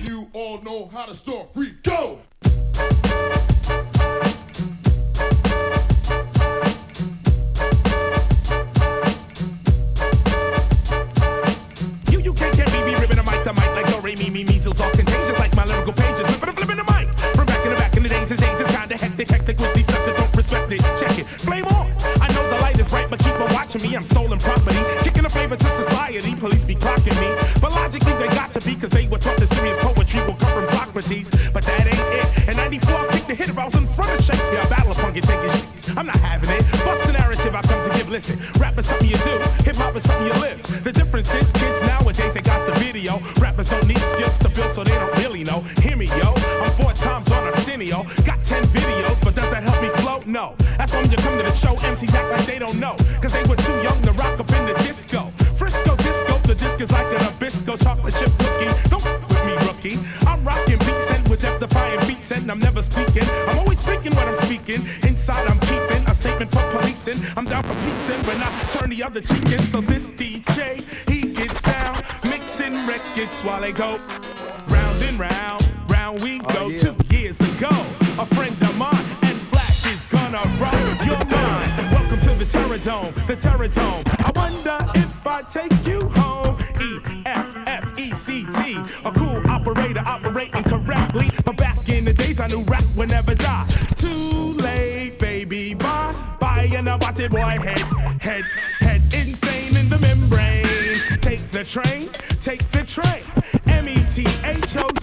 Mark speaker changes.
Speaker 1: you all know how the story goes.
Speaker 2: Like do-re-mi-mi, measles, all contagious like my lyrical pages. Flipping the mic. From back in the days, it's kinda hectic with these suckers don't respect it. Check it, flame on. I know the light is bright, but keep on watching me. I'm stolen property, kicking a flavor to society. Police be clocking me, but logically they got to be, cause they were taught the serious poetry will come from Socrates. But that ain't it. In '94, I picked the hit if I was in front of Shakespeare. I battle upon you, take your shit. I'm not having it. Bust the narrative I come to give. Listen, rap is something you do, hip hop is something you live. The difference is kids nowadays they got the video. Rappers don't need skills to build, so they don't really know. Hear me, yo. I'm 4 times on Arsenio. Got 10 videos, but does that help me flow? No. That's when you come to the show, MCs act like they don't know. Cause they were too young to rock up in the disco. Frisco disco, the disc is like an Nabisco chocolate chip cookie. Don't with me, rookie. I'm rocking beats and with death-defying beats, and I'm never speaking. I'm always speaking when I'm speaking. Inside I'm keeping a statement for policing. I'm down for piecing when I turn the other cheek in. So this DJ, he gets down, mixing records while they go round and round. Round we go. 2 years ago, a friend of mine and Flash is gonna rock your mind. Welcome to the Terror Dome, the Terror Dome. I wonder if I take you home. EFFECT, a cool operator operating correctly. But back in the days I knew rap would never die. Too late, baby, bye. Bye and a body boy head insane in the membrane. Take the train, METHOD.